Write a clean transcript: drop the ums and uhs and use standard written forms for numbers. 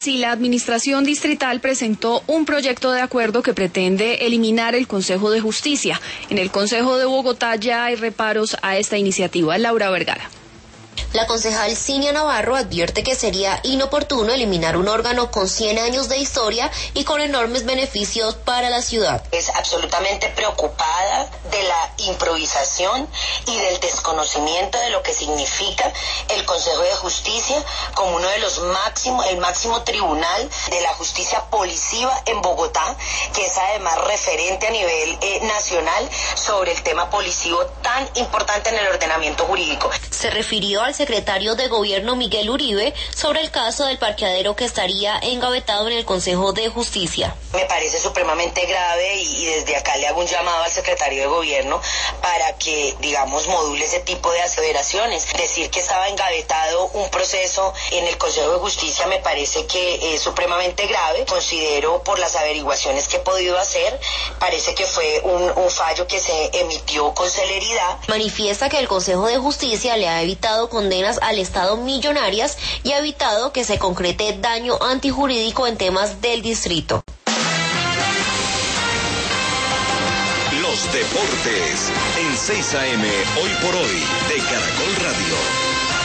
Sí, la administración distrital presentó un proyecto de acuerdo que pretende eliminar el Consejo de Justicia. En el Consejo de Bogotá ya hay reparos a esta iniciativa. Laura Vergara. La concejal Cinia Navarro advierte que sería inoportuno eliminar un órgano con 100 años de historia y con enormes beneficios para la ciudad. Es absolutamente preocupada de la improvisación y del desconocimiento de lo que significa el Consejo de Justicia como uno de los el máximo tribunal de la justicia policiva en Bogotá, que es además referente a nivel nacional sobre el tema policivo tan importante en el ordenamiento jurídico. Se refirió al secretario de Gobierno Miguel Uribe sobre el caso del parqueadero que estaría engavetado en el Consejo de Justicia. Me parece supremamente grave y desde acá le hago un llamado al secretario de Gobierno para que, digamos, module ese tipo de aseveraciones. Decir que estaba engavetado un proceso en el Consejo de Justicia me parece que es supremamente grave. Considero, por las averiguaciones que he podido hacer, parece que fue un fallo que se emitió con celeridad. Manifiesta que el Consejo de Justicia le ha evitado condenas al Estado millonarias y ha evitado que se concrete daño antijurídico en temas del distrito. Los deportes en 6 AM, hoy por hoy, de Caracol Radio.